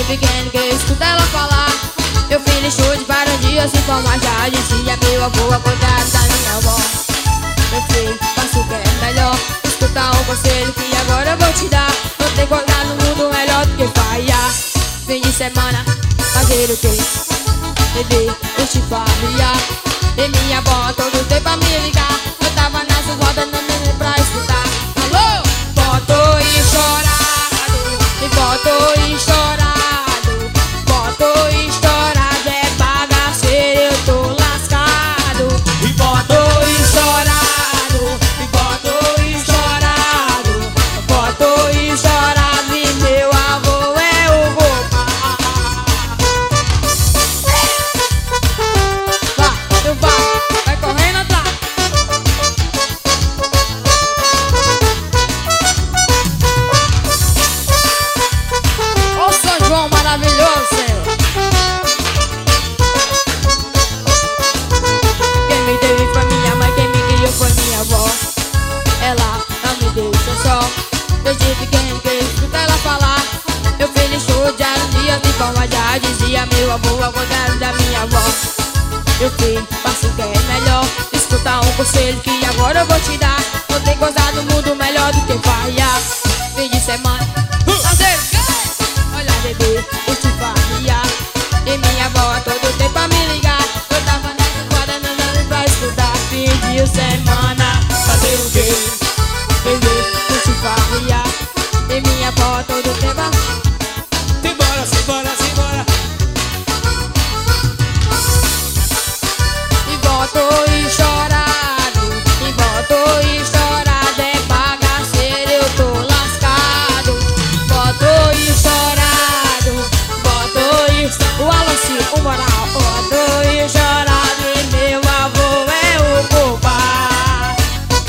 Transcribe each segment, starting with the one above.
pequeno que eu escuto ela falar. Eu fiz lixo de vários dias sem formar, já dizia meu avô, ao contrário da minha avó. Meu filho, faça o que é melhor, escuta um conselho que agora eu vou te dar. Não tem coisa no mundo melhor do que farriar. Fim de semana, fazer o quê? Beber, curtir, farriar. E minha avó todo tempo a me ligar. Eu tava na sua volta, não me pra escutar. Alô? Boto e chorado, e boto e chorado, boto e chorado, é bagaceiro, eu tô lascado. E boto e chorado, e boto e chorado, boto e chorado, e meu avô é o roupa. Vai correndo atrás. Ô São João maravilhoso, Senhor. Quem me teve foi minha mãe, quem me criou foi minha avó. Ela não me deixou só. Desde pequeno que eu escuto ela falar. Eu fiz lixo de um dia de forma, já dizia meu avô, ao contrário da minha avó. Meu filho, faça o que é melhor, escuta um conselho que agora eu vou te dar. Não tem coisa do mundo melhor do que farriar. Fim de semana, fazer o quê? Olha bebê, curtir, farriar. E minha avó todo tempo a me ligar. Eu tava nessa quadra, não dando pra escutar. Fim de semana, fazer o quê? Beber, curtir, farriar. E minha avó todo tempo a... Simbora, simbora, simbora. E boto e chorado, e boto e chorado, é bagaceiro, eu tô lascado. Boto e chorado, boto e... O Alanci, o moral. Boto e chorado, e meu avô é o culpado.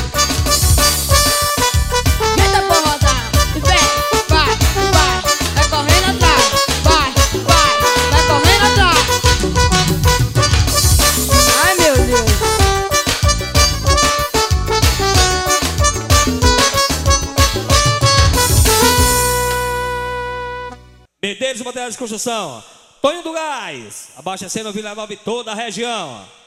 Eita porra, e vem, vai correndo atrás. Vai correndo atrás. Ai meu Deus. Medeiros e materiais de construção. Tonho do Gás. Abastecendo Vila Nova e toda a região.